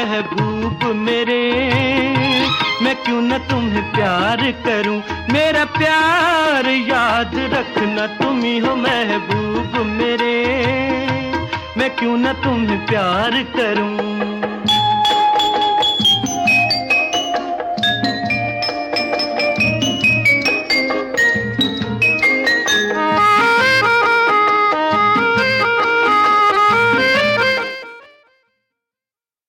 महबूब मेरे, मैं क्यों न तुम्हें प्यार करूं, मेरा प्यार याद रखना, तुम ही हो महबूब मेरे, मैं क्यों न तुम्हें प्यार करूं।